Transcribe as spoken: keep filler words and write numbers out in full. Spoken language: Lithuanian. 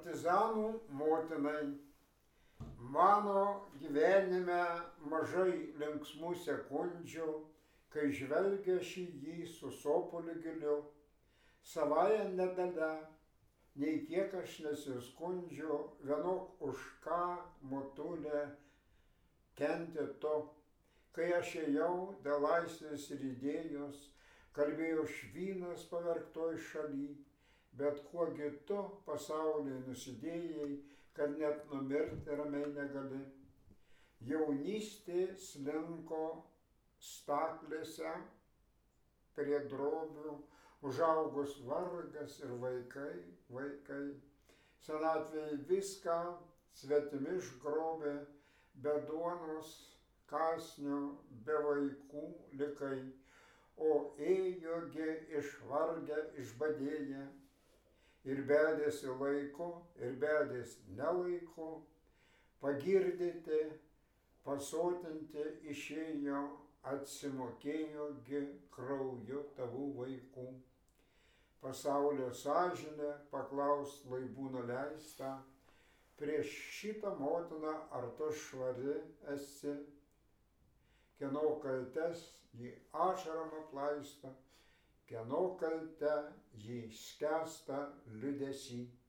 Partizanų motinai, mano gyvenime mažai linksmų sekundžių, kai žvelgia šį jį su sopuliu giliu, savąją nedalę, nei kiek aš nesiskundžiu, vienok už ką motulė kentė to, kai aš ėjau dėl laisvės ir idėjos, kalbėjo švynas pavergtoj šaly, bet kuogi tu pasaulyje nusidėjai, kad net numirti ramiai negali. Jaunystė slinko staklėse prie drobių, užaugus vargas ir vaikai, vaikai. Senatvėje viską svetimi išgrobė, be duonos, kąsnio, be vaikų likai, o ėjogi išvargę, išbadėję, ir bedėsi laiku, ir bedės nelaiku, pagirdyti, pasotinti išėjo, atsimokėjogi krauju tavų vaikų. Pasaulio sąžinė paklaus laibų nuleista, prieš šitą motiną ar tu švari esi, kieno kaltes jį ašarom aplaista, kieno kalte jį skęsta liūdesy.